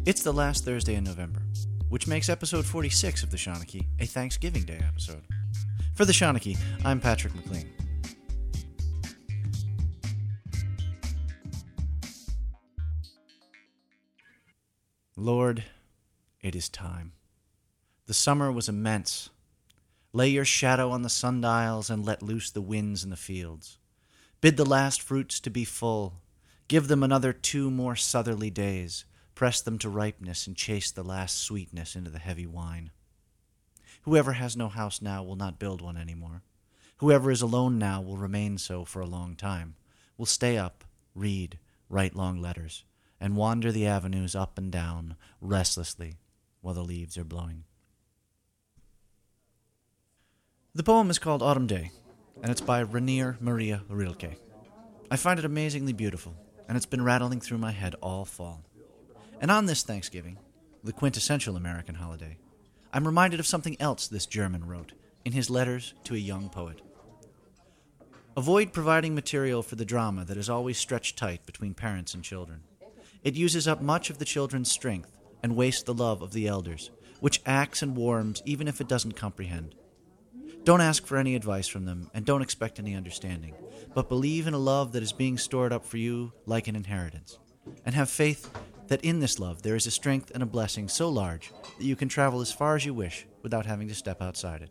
It's the last Thursday in November, which makes episode 46 of The Shawnee a Thanksgiving Day episode. For The Shawnee, I'm Patrick McLean. Lord, it is time. The summer was immense. Lay your shadow on the sundials and let loose the winds in the fields. Bid the last fruits to be full. Give them another 2 more southerly days. Press them to ripeness and chase the last sweetness into the heavy wine. Whoever has no house now will not build one any more. Whoever is alone now will remain so for a long time, will stay up, read, write long letters, and wander the avenues up and down restlessly while the leaves are blowing. The poem is called Autumn Day, and it's by Rainer Maria Rilke. I find it amazingly beautiful, and it's been rattling through my head all fall. And on this Thanksgiving, the quintessential American holiday, I'm reminded of something else this German wrote in his letters to a young poet. Avoid providing material for the drama that is always stretched tight between parents and children. It uses up much of the children's strength and wastes the love of the elders, which acts and warms even if it doesn't comprehend. Don't ask for any advice from them, and don't expect any understanding, but believe in a love that is being stored up for you like an inheritance, and have faith that in this love there is a strength and a blessing so large that you can travel as far as you wish without having to step outside it.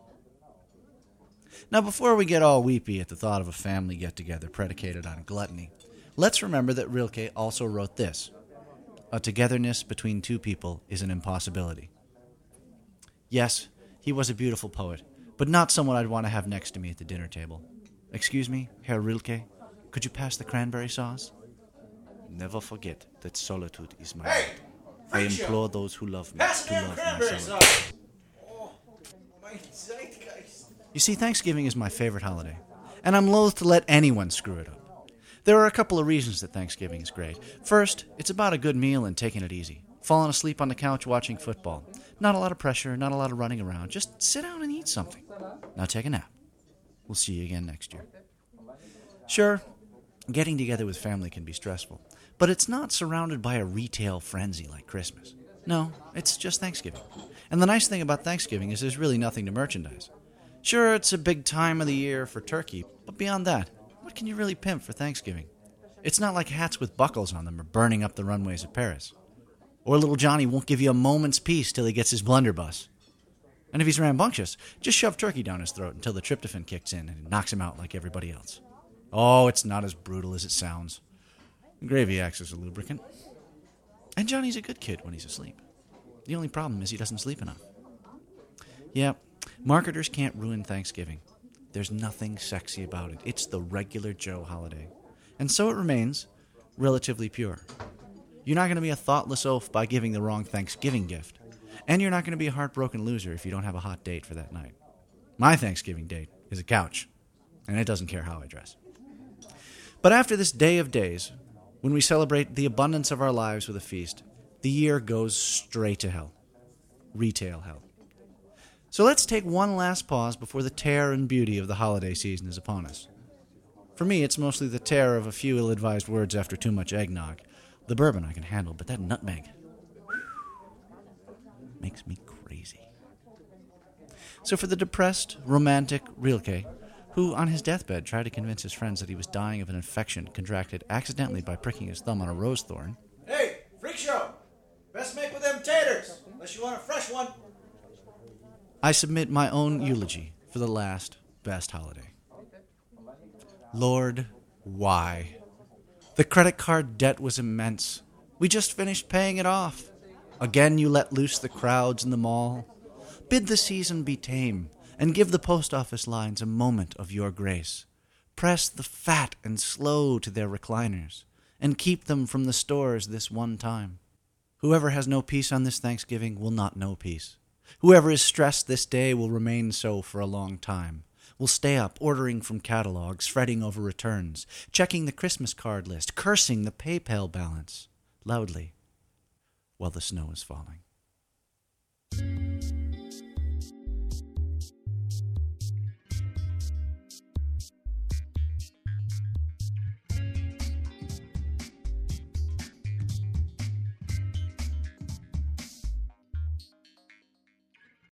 Now, before we get all weepy at the thought of a family get-together predicated on gluttony, let's remember that Rilke also wrote this: a togetherness between 2 people is an impossibility. Yes, he was a beautiful poet, but not someone I'd want to have next to me at the dinner table. Excuse me, Herr Rilke, could you pass the cranberry sauce? Never forget that solitude is my right. I implore those who love me to love my solitude. You see, Thanksgiving is my favorite holiday, and I'm loath to let anyone screw it up. There are a couple of reasons that Thanksgiving is great. First, it's about a good meal and taking it easy. Falling asleep on the couch watching football. Not a lot of pressure, not a lot of running around. Just sit down and eat something. Now take a nap. We'll see you again next year. Sure, getting together with family can be stressful, but it's not surrounded by a retail frenzy like Christmas. No, it's just Thanksgiving. And the nice thing about Thanksgiving is there's really nothing to merchandise. Sure, it's a big time of the year for turkey, but beyond that, what can you really pimp for Thanksgiving? It's not like hats with buckles on them are burning up the runways of Paris. Or little Johnny won't give you a moment's peace till he gets his blunderbuss. And if he's rambunctious, just shove turkey down his throat until the tryptophan kicks in and knocks him out like everybody else. Oh, it's not as brutal as it sounds. Gravy acts as a lubricant. And Johnny's a good kid when he's asleep. The only problem is he doesn't sleep enough. Yeah, marketers can't ruin Thanksgiving. There's nothing sexy about it. It's the regular Joe holiday. And so it remains relatively pure. You're not going to be a thoughtless oaf by giving the wrong Thanksgiving gift. And you're not going to be a heartbroken loser if you don't have a hot date for that night. My Thanksgiving date is a couch, and it doesn't care how I dress. But after this day of days, when we celebrate the abundance of our lives with a feast, the year goes straight to hell. Retail hell. So let's take one last pause before the tear and beauty of the holiday season is upon us. For me, it's mostly the tear of a few ill-advised words after too much eggnog. The bourbon I can handle, but that nutmeg makes me crazy. So for the depressed, romantic Rilke, who on his deathbed tried to convince his friends that he was dying of an infection contracted accidentally by pricking his thumb on a rose thorn. Hey, freak show! Best make with them taters, unless you want a fresh one. I submit my own eulogy for the last best holiday. Lord, why? The credit card debt was immense. We just finished paying it off. Again you let loose the crowds in the mall. Bid the season be tame, and give the post office lines a moment of your grace. Press the fat and slow to their recliners, and keep them from the stores this one time. Whoever has no peace on this Thanksgiving will not know peace. Whoever is stressed this day will remain so for a long time. Will stay up, ordering from catalogs, fretting over returns, checking the Christmas card list, cursing the PayPal balance, loudly, while the snow is falling.